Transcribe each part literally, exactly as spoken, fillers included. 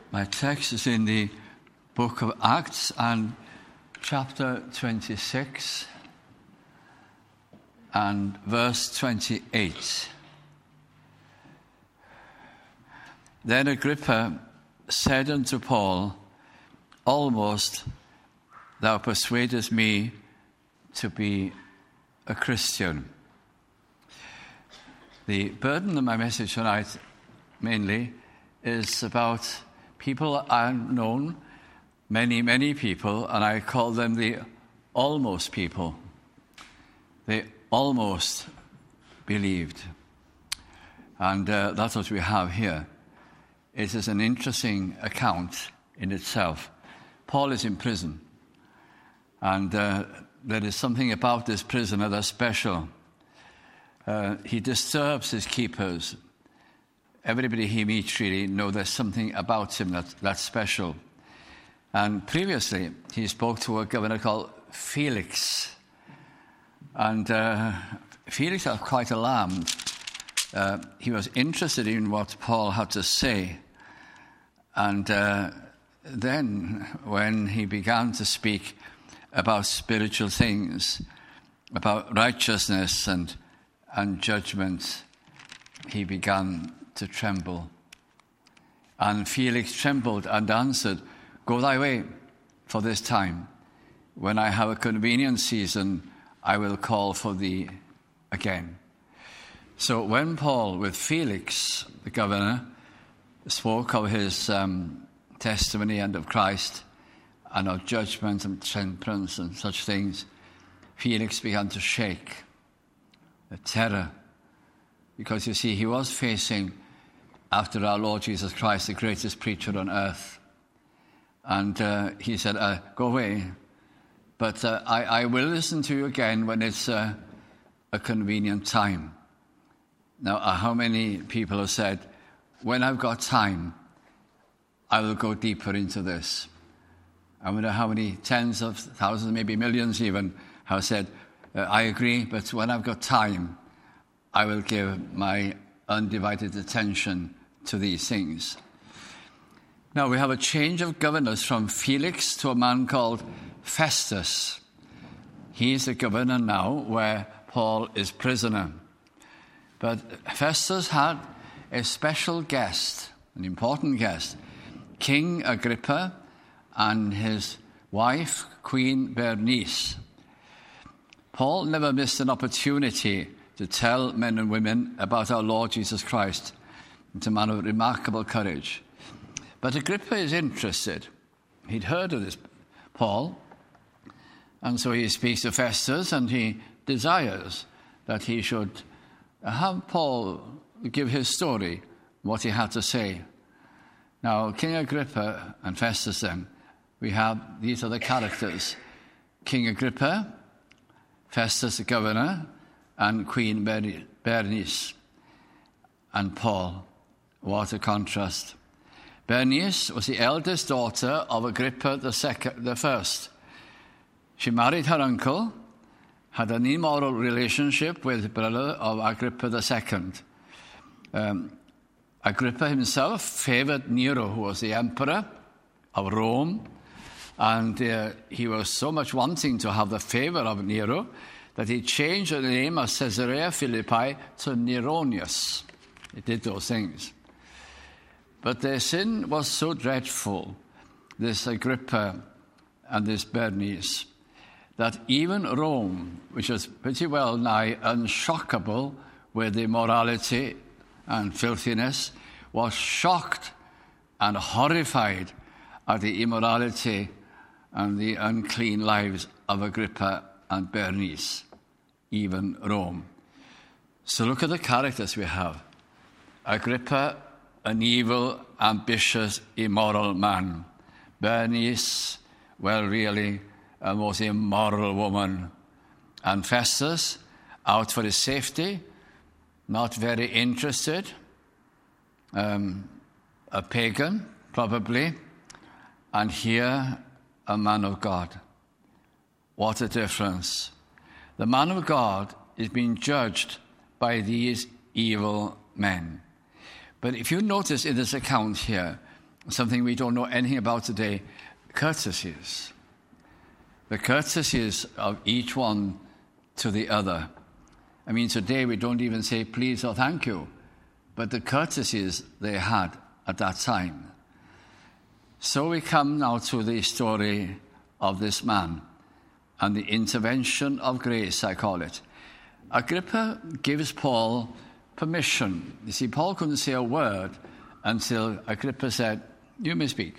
My text is in the book of Acts and chapter twenty-six and verse twenty-eight. Then Agrippa said unto Paul, Almost thou persuadest me to be a Christian. The burden of my message tonight mainly is about people I've known, many, many people, and I call them the almost people. They almost believed. And uh, that's what we have here. It is an interesting account in itself. Paul is in prison, and uh, there is something about this prisoner that's special. Uh, he disturbs his keepers. Everybody he meets really know there's something about him that, that's special. And previously, he spoke to a governor called Felix. And uh, Felix was quite alarmed. Uh, he was interested in what Paul had to say. And uh, then, when he began to speak about spiritual things, about righteousness and, and judgment, he began to tremble. And Felix trembled and answered, Go thy way for this time. When I have a convenient season, I will call for thee again. So when Paul, with Felix, the governor, spoke of his um, testimony and of Christ and of judgment and temperance and such things, Felix began to shake, the terror, because you see, he was facing, after our Lord Jesus Christ, the greatest preacher on earth. And uh, he said, uh, go away, but uh, I, I will listen to you again when it's uh, a convenient time. Now, uh, how many people have said, when I've got time, I will go deeper into this? I wonder how many tens of thousands, maybe millions even, have said, uh, I agree, but when I've got time, I will give my undivided attention to these things. Now, we have a change of governors from Felix to a man called Festus. He is the governor now where Paul is prisoner. But Festus had a special guest, an important guest, King Agrippa and his wife, Queen Bernice. Paul never missed an opportunity to tell men and women about our Lord Jesus Christ. It's a man of remarkable courage. But Agrippa is interested. He'd heard of this Paul, and so he speaks to Festus, and he desires that he should have Paul give his story, what he had to say. Now, King Agrippa and Festus then, we have, these are the characters. King Agrippa, Festus the governor, and Queen Bernice, and Paul. What a contrast. Bernice was the eldest daughter of Agrippa the second, the first. She married her uncle, had an immoral relationship with the brother of Agrippa the second. Um, Agrippa himself favored Nero, who was the emperor of Rome, and uh, he was so much wanting to have the favor of Nero that he changed the name of Caesarea Philippi to Neronius. He did those things. But their sin was so dreadful, this Agrippa and this Bernice, that even Rome, which was pretty well nigh unshockable with immorality and filthiness, was shocked and horrified at the immorality and the unclean lives of Agrippa and Bernice, even Rome. So look at the characters we have. Agrippa, an evil, ambitious, immoral man. Bernice, well, really, a most immoral woman. And Festus, out for his safety, not very interested, um, a pagan, probably, and here, a man of God. What a difference. The man of God is being judged by these evil men. But if you notice in this account here, something we don't know anything about today, courtesies. The courtesies of each one to the other. I mean, today we don't even say please or thank you, but the courtesies they had at that time. So we come now to the story of this man and the intervention of grace, I call it. Agrippa gives Paul permission. You see, Paul couldn't say a word until Agrippa said, you may speak.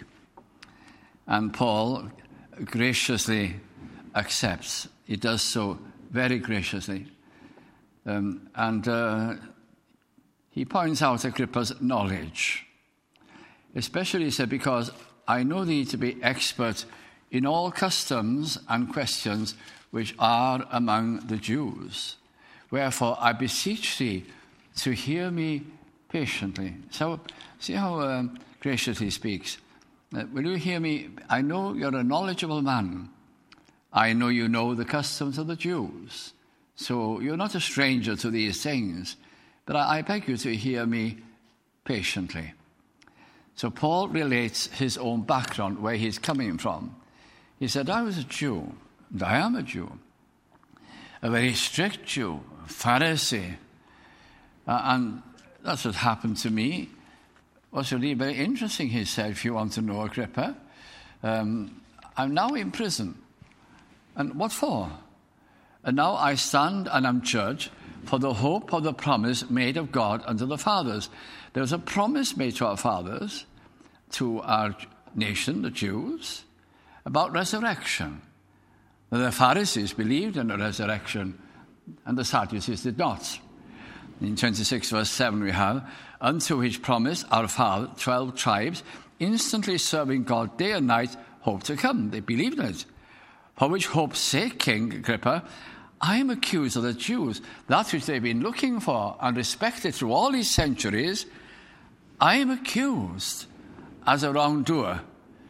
And Paul graciously accepts. He does so very graciously. Um, and uh, he points out Agrippa's knowledge. Especially, he said, because I know thee to be expert in all customs and questions which are among the Jews. Wherefore I beseech thee to hear me patiently. So, see how uh, graciously he speaks. Uh, will you hear me? I know you're a knowledgeable man. I know you know the customs of the Jews. So you're not a stranger to these things. But I, I beg you to hear me patiently. So Paul relates his own background, where he's coming from. He said, I was a Jew, and I am a Jew. A very strict Jew, a Pharisee. Uh, and that's what happened to me. It was really very interesting, he said, if you want to know, Agrippa. Um, I'm now in prison. And what for? And now I stand and am judged for the hope of the promise made of God unto the fathers. There was a promise made to our fathers, to our nation, the Jews, about resurrection. The Pharisees believed in the resurrection, and the Sadducees did not. In twenty-six verse seven we have, unto which promise our father, twelve tribes, instantly serving God day and night, hope to come. They believed in it. For which hope's sake, King Agrippa, I am accused of the Jews, that which they've been looking for and respected through all these centuries. I am accused as a wrongdoer.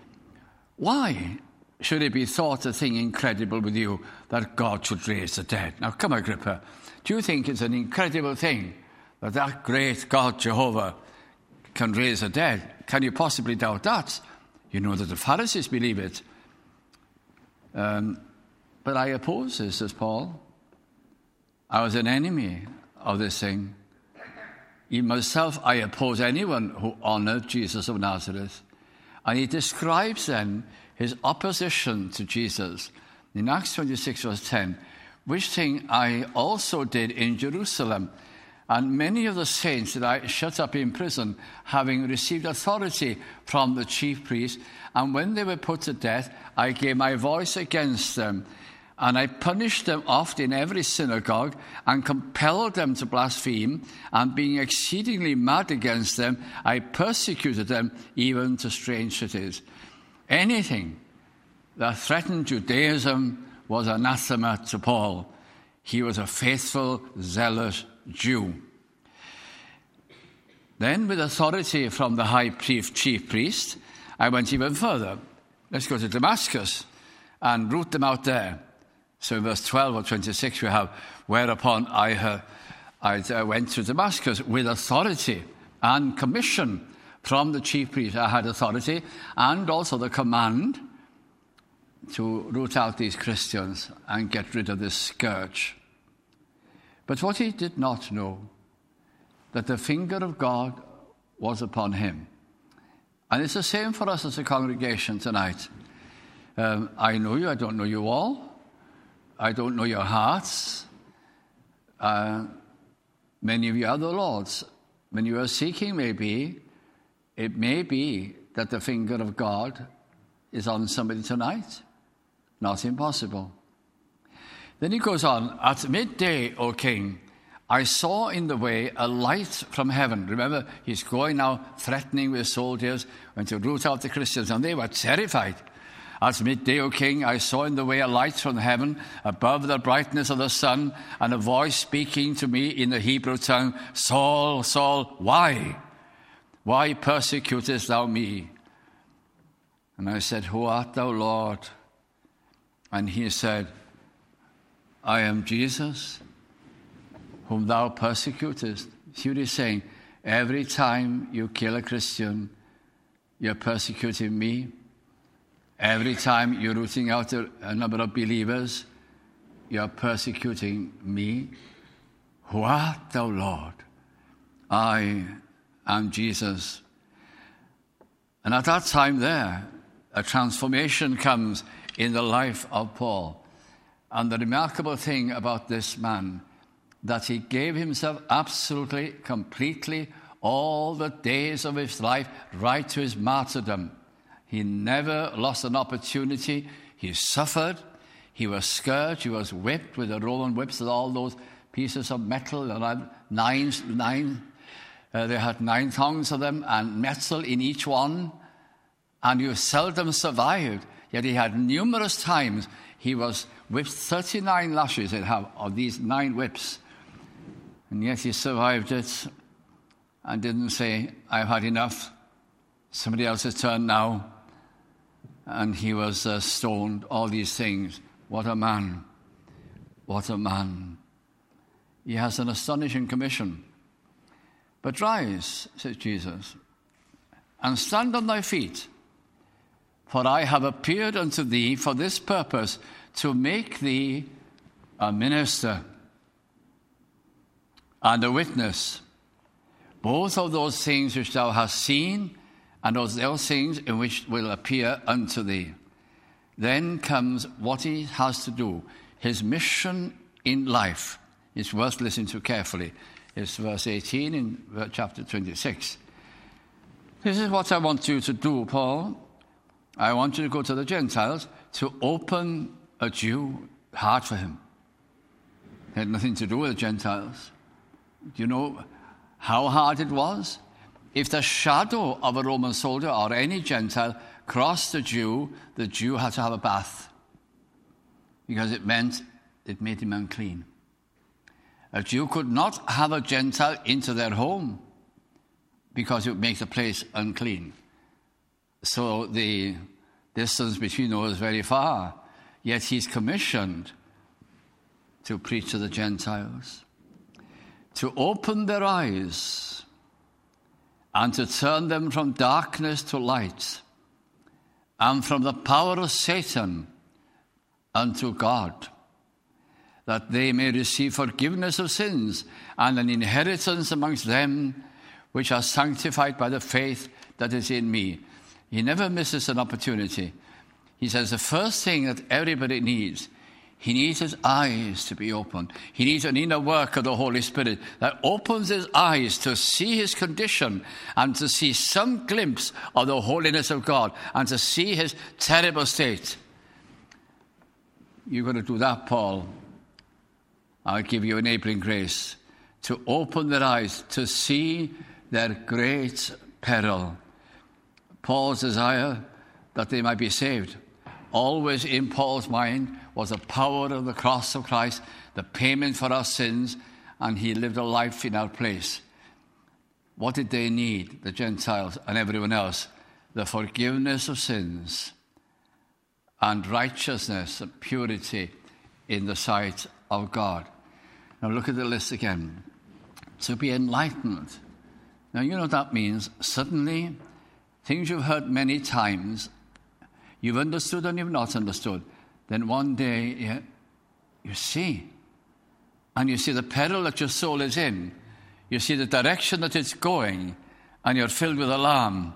Why should it be thought a thing incredible with you that God should raise the dead? Now, come, Agrippa, do you think it's an incredible thing that that great God, Jehovah, can raise the dead? Can you possibly doubt that? You know that the Pharisees believe it. Um, but I oppose this, says Paul. I was an enemy of this thing. In myself, I oppose anyone who honored Jesus of Nazareth. And he describes then his opposition to Jesus in Acts twenty-six, verse ten, which thing I also did in Jerusalem. And many of the saints that I shut up in prison, having received authority from the chief priests, and when they were put to death, I gave my voice against them. And I punished them oft in every synagogue, and compelled them to blaspheme, and being exceedingly mad against them, I persecuted them even to strange cities. Anything that threatened Judaism was anathema to Paul. He was a faithful, zealous Jew. Then, with authority from the high chief, chief priest, I went even further. Let's go to Damascus and root them out there. So in verse twelve or twenty-six we have, whereupon I, uh, I went to Damascus with authority and commission from the chief priest. I had authority and also the command to root out these Christians and get rid of this scourge. But what he did not know, that the finger of God was upon him. And it's the same for us as a congregation tonight. Um, I know you, I don't know you all. I don't know your hearts. Uh, many of you are the Lord's. When you are seeking, maybe, it may be that the finger of God is on somebody tonight. Not impossible. Then he goes on, at midday, O king, I saw in the way a light from heaven. Remember, he's going now, threatening with soldiers, going to root out the Christians, and they were terrified. At midday, O king, I saw in the way a light from heaven, above the brightness of the sun, and a voice speaking to me in the Hebrew tongue, Saul, Saul, why? Why persecutest thou me? And I said, Who art thou, Lord? And he said, I am Jesus, whom thou persecutest. See what he's saying? Every time you kill a Christian, you're persecuting me. Every time you're rooting out a, a number of believers, you're persecuting me. Who art thou, Lord? I am Jesus. And at that time there, a transformation comes in the life of Paul. And the remarkable thing about this man, that he gave himself absolutely, completely, all the days of his life, right to his martyrdom. He never lost an opportunity. He suffered. He was scourged. He was whipped with the Roman whips with all those pieces of metal. There had nine, nine, uh, they had nine thongs of them and metal in each one. And you seldom survived. Yet he had numerous times. He was whipped thirty-nine lashes he'd have of these nine whips. And yet he survived it and didn't say, I've had enough. Somebody else's turn now. And he was uh, stoned, all these things. What a man. What a man. He has an astonishing commission. But rise, says Jesus, and stand on thy feet. For I have appeared unto thee for this purpose, to make thee a minister and a witness, both of those things which thou hast seen, and those, those things in which will appear unto thee. Then comes what he has to do. His mission in life is worth listening to carefully. It's verse eighteen in chapter twenty-six. This is what I want you to do, Paul. I want you to go to the Gentiles to open a Jew heart for him. It had nothing to do with the Gentiles. Do you know how hard it was? If the shadow of a Roman soldier or any Gentile crossed the Jew, the Jew had to have a bath, because it meant it made him unclean. A Jew could not have a Gentile into their home, because it would make the place unclean. So the distance between those is very far. Yet he's commissioned to preach to the Gentiles, to open their eyes and to turn them from darkness to light, and from the power of Satan unto God, that they may receive forgiveness of sins and an inheritance amongst them which are sanctified by the faith that is in me. He never misses an opportunity. He says the first thing that everybody needs, he needs his eyes to be opened. He needs an inner work of the Holy Spirit that opens his eyes to see his condition and to see some glimpse of the holiness of God and to see his terrible state. You're going to do that, Paul. I'll give you enabling grace to open their eyes to see their great peril. Paul's desire that they might be saved. Always in Paul's mind was the power of the cross of Christ, the payment for our sins, and he lived a life in our place. What did they need, the Gentiles and everyone else? The forgiveness of sins and righteousness and purity in the sight of God. Now look at the list again. To be enlightened. Now you know what that means. Suddenly, things you've heard many times, you've understood and you've not understood. Then one day, you, you see. And you see the peril that your soul is in. You see the direction that it's going. And you're filled with alarm.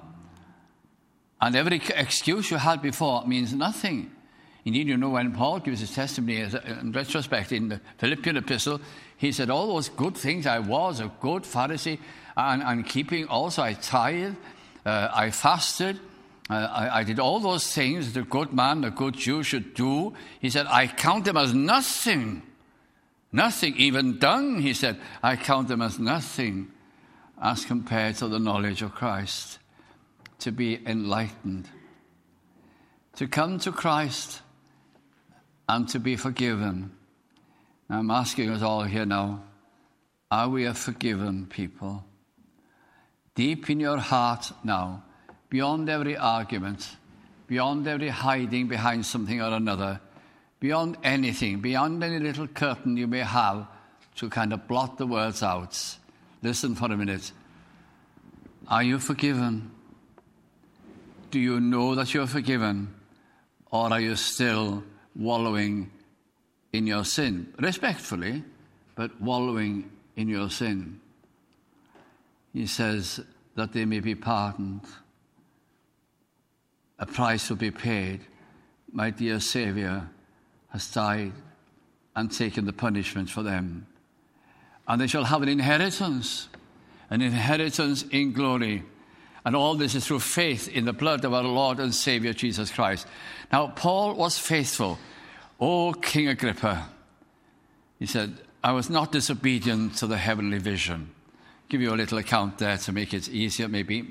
And every excuse you had before means nothing. Indeed, you know, when Paul gives his testimony in retrospect in the Philippian epistle, he said, all those good things, I was a good Pharisee, and, and keeping also, I tithed, uh, I fasted, uh, I, I did all those things that a good man, a good Jew should do. He said, I count them as nothing. Nothing, even dung, he said, I count them as nothing as compared to the knowledge of Christ. To be enlightened. To come to Christ and to be forgiven. Now, I'm asking us all here now, are we a forgiven people? Deep in your heart now, beyond every argument, beyond every hiding behind something or another, beyond anything, beyond any little curtain you may have to kind of blot the words out. Listen for a minute. Are you forgiven? do you know that you're forgiven, or are you still wallowing in your sin? Respectfully, but wallowing in your sin. He says that they may be pardoned. A price will be paid. My dear Saviour has died and taken the punishment for them. And they shall have an inheritance, an inheritance in glory. And all this is through faith in the blood of our Lord and Saviour Jesus Christ. Now, Paul was faithful. O King Agrippa, he said, I was not disobedient to the heavenly vision. Give you a little account there to make it easier, maybe.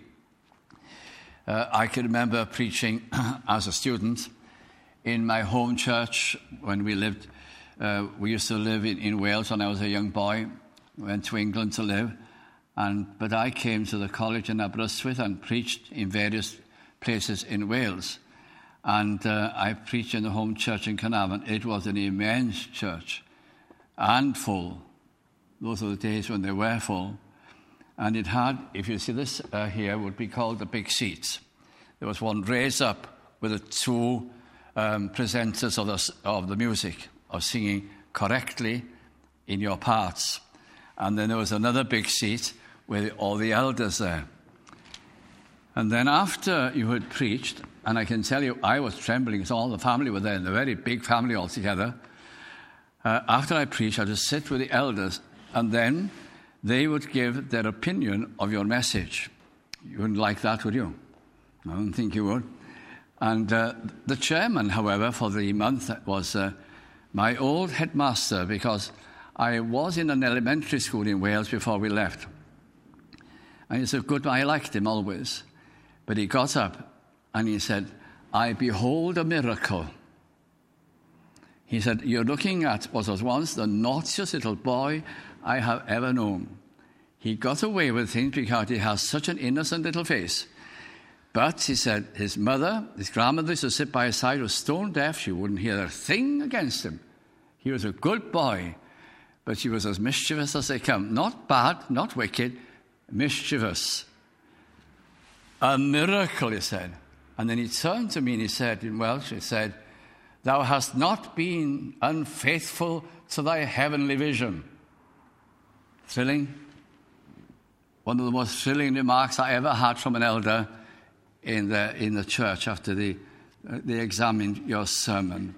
Uh, I can remember preaching as a student in my home church when we lived. Uh, we used to live in, in Wales when I was a young boy. Went to England to live. And, but I came to the college in Aberystwyth and preached in various places in Wales. And uh, I preached in the home church in Carnarvon. It was an immense church and full. Those were the days when they were full. And it had, if you see this uh, here, would be called the big seats. There was one raised up with the two um, presenters of the, of the music, of singing correctly in your parts. And then there was another big seat with all the elders there. And then after you had preached, and I can tell you, I was trembling because all the family were there, and a very big family altogether. Uh, after I preached, I would sit with the elders, and then they would give their opinion of your message. You wouldn't like that, would you? I don't think you would. And uh, the chairman, however, for the month was uh, my old headmaster, because I was in an elementary school in Wales before we left. And he's a good, I liked him always. But he got up and he said, I behold a miracle. He said, you're looking at what was once the naughtiest little boy I have ever known. He got away with things because he has such an innocent little face. But, he said, his mother, his grandmother used to sit by his side, was stone deaf. She wouldn't hear a thing against him. He was a good boy, but she was as mischievous as they come. Not bad, not wicked, mischievous. A miracle, he said. And then he turned to me and he said, in Welsh, he said, thou hast not been unfaithful to thy heavenly vision. Thrilling. One of the most thrilling remarks I ever had from an elder in the in the church after they, uh, they examined your sermon.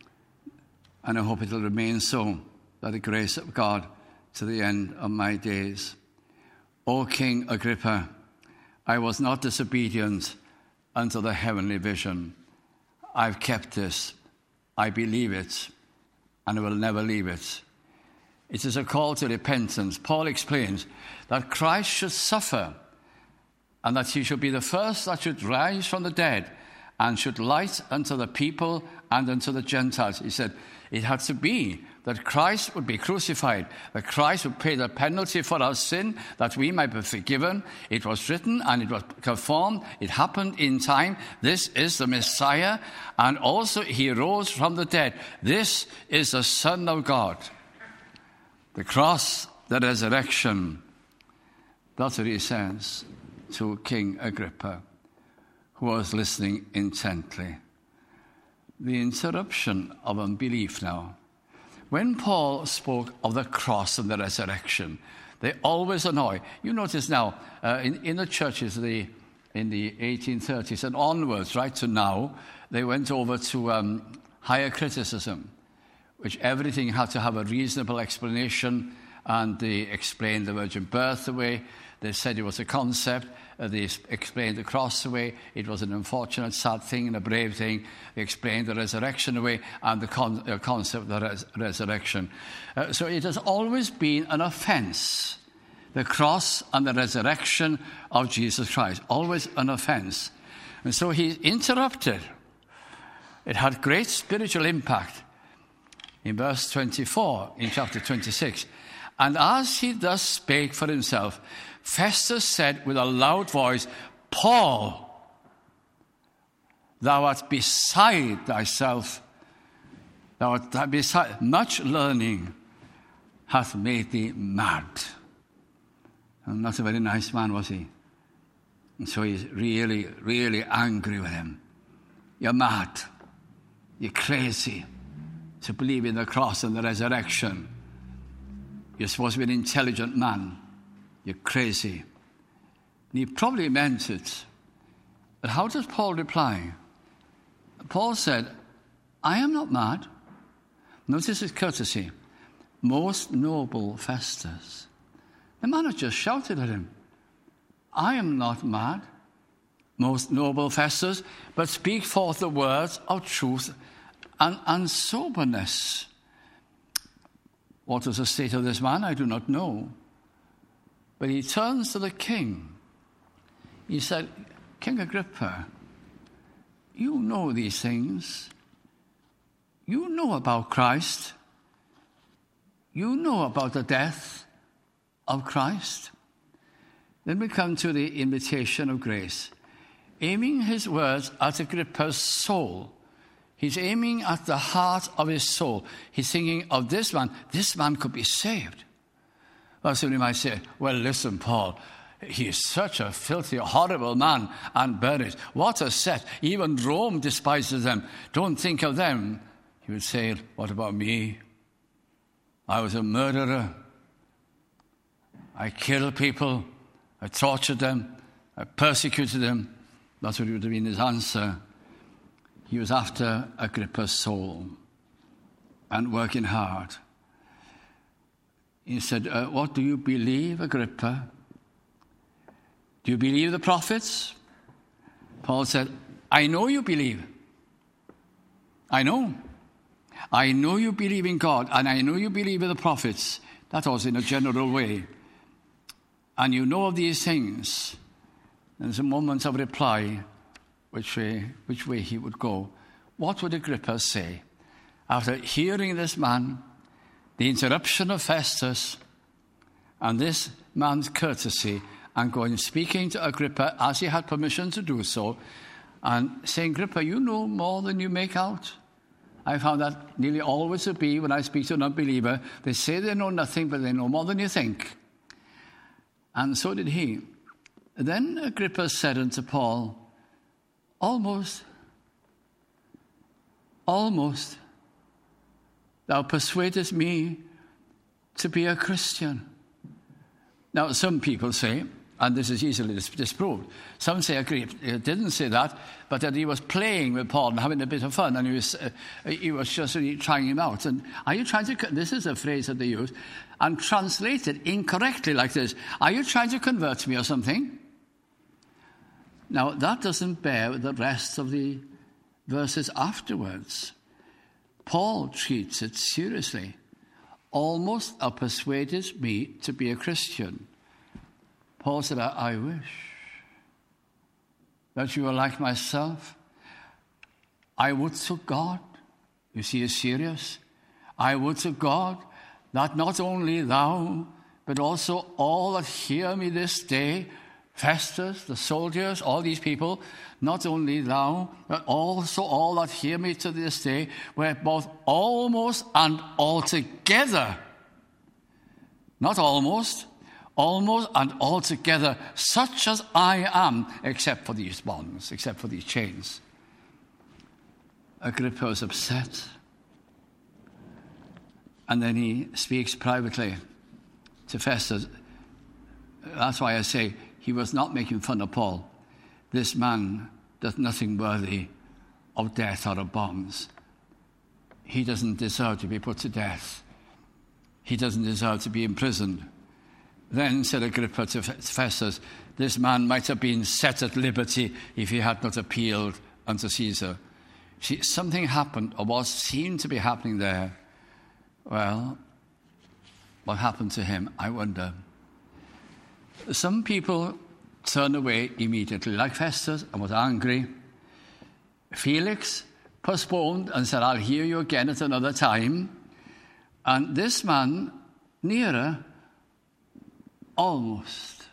And I hope it will remain so, by the grace of God, to the end of my days. O King Agrippa, I was not disobedient unto the heavenly vision. I've kept this. I believe it, and I will never leave it. It is a call to repentance. Paul explains that Christ should suffer, and that he should be the first that should rise from the dead, and should light unto the people and unto the Gentiles. He said it had to be that Christ would be crucified, that Christ would pay the penalty for our sin, that we might be forgiven. It was written and it was performed. It happened in time. This is the Messiah, and also he rose from the dead. This is the Son of God. The cross, the resurrection. That's what he says to King Agrippa, who was listening intently. The interruption of unbelief now. When Paul spoke of the cross and the resurrection, they always annoy. You notice now, uh, in, in the churches the, in the eighteen thirties and onwards, right to now, they went over to um, higher criticism, which everything had to have a reasonable explanation, and they explained the virgin birth away. They said it was a concept. Uh, they explained the cross away. It was an unfortunate, sad thing and a brave thing. They explained the resurrection away and the con- uh, concept of the res- resurrection. Uh, so it has always been an offense, the cross and the resurrection of Jesus Christ. Always an offense. And so he interrupted. It had great spiritual impact. In verse twenty-four, in chapter twenty-six, and as he thus spake for himself, Festus said with a loud voice, Paul, thou art beside thyself. Thou art beside, much learning hath made thee mad. And not a very nice man, was he? And so he's really, really angry with him. You're mad. You're crazy to believe in the cross and the resurrection. You're supposed to be an intelligent man. You're crazy. And he probably meant it. But how does Paul reply? Paul said, I am not mad. Notice his courtesy. Most noble Festus. The man had just shouted at him. I am not mad, most noble Festus, but speak forth the words of truth and, and soberness. What was the state of this man? I do not know. But he turns to the king. He said, King Agrippa, you know these things. You know about Christ. You know about the death of Christ. Then we come to the invitation of grace. Aiming his words at Agrippa's soul. He's aiming at the heart of his soul. He's thinking of this man. This man could be saved. Well, somebody might say, well, listen, Paul, he is such a filthy, horrible man, and burn it. What a set. Even Rome despises them. Don't think of them. He would say, what about me? I was a murderer. I killed people. I tortured them. I persecuted them. That's what would have been his answer. He was after Agrippa's soul and working hard. He said, uh, what do you believe, Agrippa? Do you believe the prophets? Paul said, I know you believe. I know. I know you believe in God, and I know you believe in the prophets. That was in a general way. And you know of these things. There's a moment of reply, which way, which way he would go. What would Agrippa say? After hearing this man, the interruption of Festus, and this man's courtesy, and going speaking to Agrippa as he had permission to do so, and saying, Agrippa, you know more than you make out. I found that nearly always to be when I speak to an unbeliever. They say they know nothing, but they know more than you think. And so did he. Then Agrippa said unto Paul, Almost, almost, thou persuadest me to be a Christian. Now, some people say, and this is easily disproved, some say Agrippa didn't say that, but that he was playing with Paul and having a bit of fun, and he was, uh, he was just really trying him out. And are you trying to, this is a phrase that they use, and translated incorrectly like this, are you trying to convert me or something? Now, that doesn't bear with the rest of the verses afterwards. Paul treats it seriously. Almost thou persuadest me to be a Christian. Paul said, I, I wish that you were like myself. I would to God, you see, it's serious. I would to God that not only thou, but also all that hear me this day, Festus, the soldiers, all these people, not only thou, but also all that hear me to this day, were both almost and altogether, not almost, almost and altogether, such as I am, except for these bonds, except for these chains. Agrippa was upset. And then he speaks privately to Festus. That's why I say he was not making fun of Paul. This man does nothing worthy of death or of bonds. He doesn't deserve to be put to death. He doesn't deserve to be imprisoned. Then said Agrippa to Festus, this man might have been set at liberty if he had not appealed unto Caesar. See, something happened, or what seemed to be happening there. Well, what happened to him, I wonder. Some people turned away immediately, like Festus, and was angry. Felix postponed and said, I'll hear you again at another time. And this man, Nero, almost,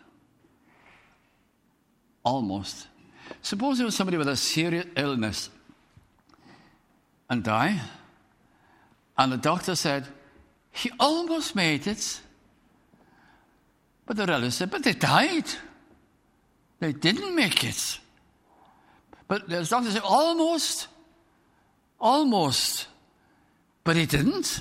almost. Suppose there was somebody with a serious illness and die, and the doctor said, he almost made it. But the relative said, but they died. They didn't make it. But there's doctors say, almost, almost, but he didn't.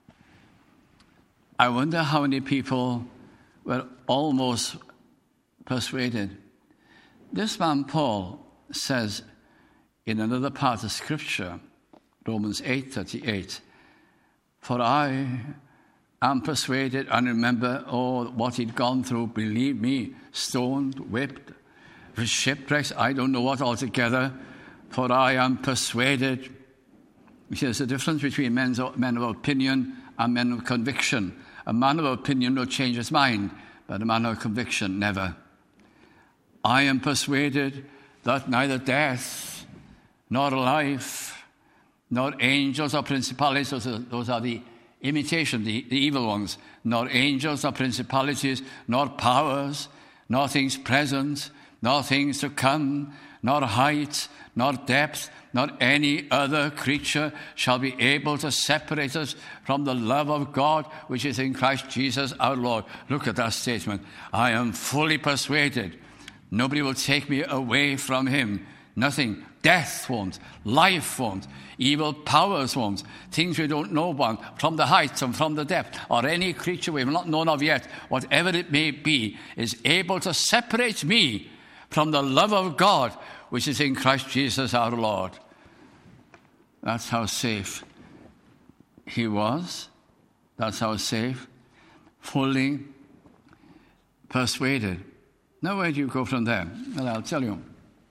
I wonder how many people were almost persuaded. This man Paul says in another part of Scripture, Romans eight thirty-eight, for I am persuaded, and remember, oh, what he'd gone through, believe me, stoned, whipped, shipwrecks, I don't know what altogether, for I am persuaded. You see, there's a difference between men of opinion and men of conviction. A man of opinion will change his mind, but a man of conviction never. I am persuaded that neither death, nor life, nor angels or principalities, those are, those are the imitation, the, the evil ones, nor angels or principalities, nor powers, nor things present, nor things to come, nor height, nor depth, nor any other creature shall be able to separate us from the love of God which is in Christ Jesus our Lord. Look at that statement. I am fully persuaded. Nobody will take me away from him. Nothing. Death won't. Life won't. Evil powers won't. Things we don't know about, from the heights and from the depth, or any creature we have not known of yet, whatever it may be, is able to separate me from the love of God which is in Christ Jesus our Lord. That's how safe he was. That's how safe, fully persuaded. Now where do you go from there? Well, I'll tell you.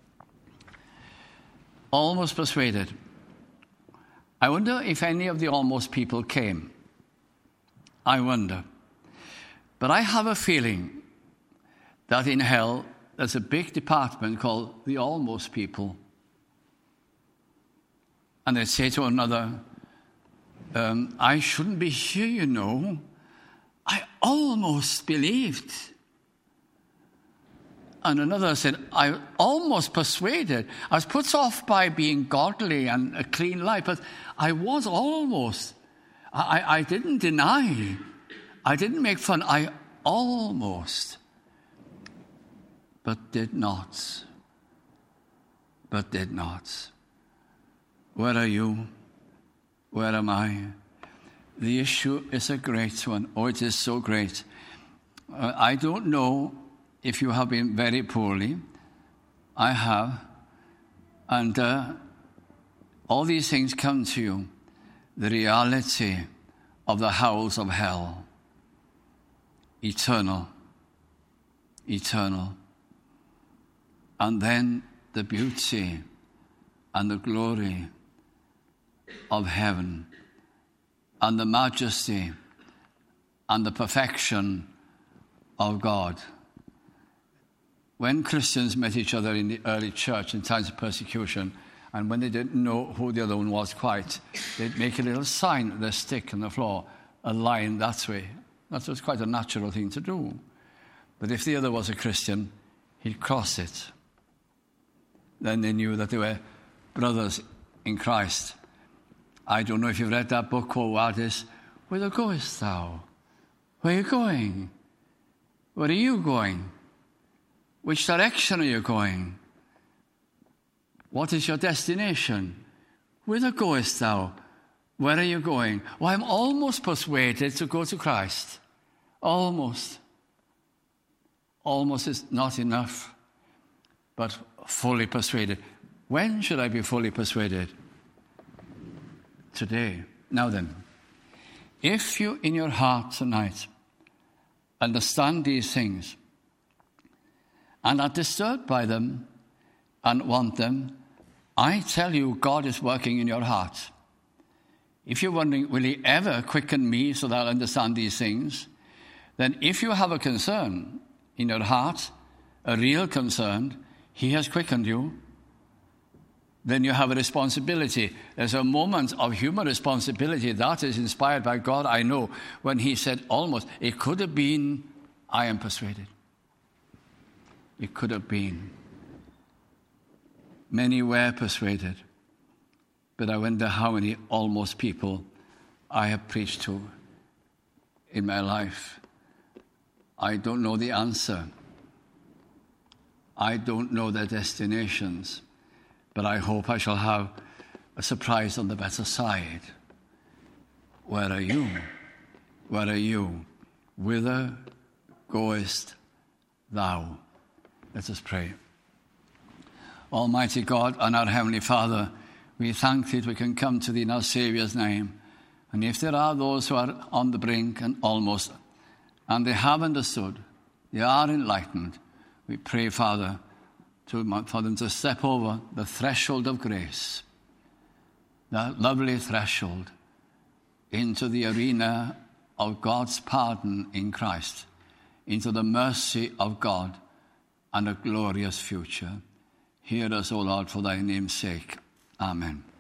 Almost persuaded. I wonder if any of the almost people came. I wonder. But I have a feeling that in hell there's a big department called the almost people. And they say to another, um, I shouldn't be here, you know. I almost believed. And another said, I almost persuaded. I was put off by being godly and a clean life, but I was almost. I, I didn't deny. I didn't make fun. I almost. But did not. But did not. Where are you? Where am I? The issue is a great one. Oh, it is so great. Uh, I don't know if you have been very poorly. I have. And uh, all these things come to you. The reality of the howls of hell. Eternal. Eternal. And then the beauty and the glory of heaven and the majesty and the perfection of God. When Christians met each other in the early church in times of persecution, and when they didn't know who the other one was quite, they'd make a little sign with their stick on the floor, a line that way. That was quite a natural thing to do. But if the other was a Christian, he'd cross it. Then they knew that they were brothers in Christ. I don't know if you've read that book called Wadis. Whither goest thou? Where are you going? Where are you going? Which direction are you going? What is your destination? Whither goest thou? Where are you going? Well, I'm almost persuaded to go to Christ. Almost. Almost is not enough, but fully persuaded. When should I be fully persuaded? Today. Now then, if you in your heart tonight understand these things and are disturbed by them and want them, I tell you, God is working in your heart. If you're wondering, will he ever quicken me so that I'll understand these things? Then if you have a concern in your heart, a real concern, he has quickened you, then you have a responsibility. There's a moment of human responsibility that is inspired by God, I know, when he said almost, it could have been, I am persuaded. It could have been. Many were persuaded, but I wonder how many almost people I have preached to in my life. I don't know the answer. I don't know their destinations, but I hope I shall have a surprise on the better side. Where are you? Where are you? Whither goest thou? Let us pray. Almighty God and our Heavenly Father, we thank thee that we can come to thee in our Saviour's name. And if there are those who are on the brink and almost, and they have understood, they are enlightened, we pray, Father, to, for them to step over the threshold of grace, that lovely threshold, into the arena of God's pardon in Christ, into the mercy of God and a glorious future. Hear us, O Lord, for thy name's sake. Amen.